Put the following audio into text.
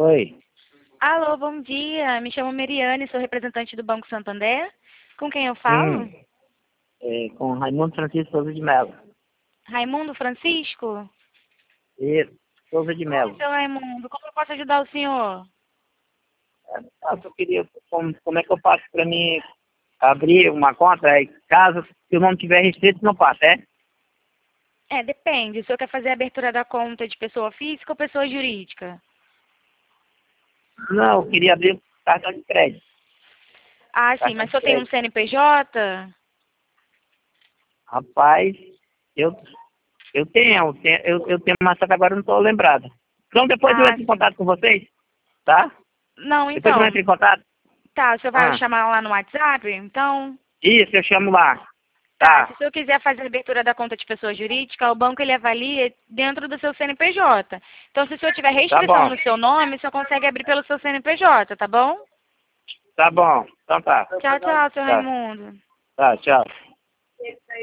Oi. Alô, bom dia. Me chamo Meriane, sou representante do Banco Santander. Com quem eu falo? Com Raimundo Francisco Souza de Mello. Raimundo Francisco? Isso, Souza de Oi, Mello. seu Raimundo. Como eu posso ajudar o senhor? Eu queria, como é que eu faço para mim abrir uma conta? Caso se o nome tiver restrito, não passa, é? Depende. O senhor quer fazer a abertura da conta de pessoa física ou pessoa jurídica? Não, eu queria abrir cartão de crédito. Ah, sim, Cartão mas o de senhor tem um crédito. CNPJ? Rapaz, eu tenho, mas só que agora eu não estou lembrado. Então depois eu Ah, entro em sim. contato com vocês, tá? Não, Depois eu então. entro em contato. Tá, o senhor vai me Ah, chamar lá no WhatsApp? Então. isso, eu chamo lá. Tá, se Tá, o senhor quiser fazer a abertura da conta de pessoa jurídica, o banco ele avalia dentro do seu CNPJ. Então, se o senhor tiver tá restrição bom, no seu nome, o senhor consegue abrir pelo seu CNPJ, tá bom? tá bom. Então tá. Tchau, tchau, seu Tá, Raimundo. tá, tchau.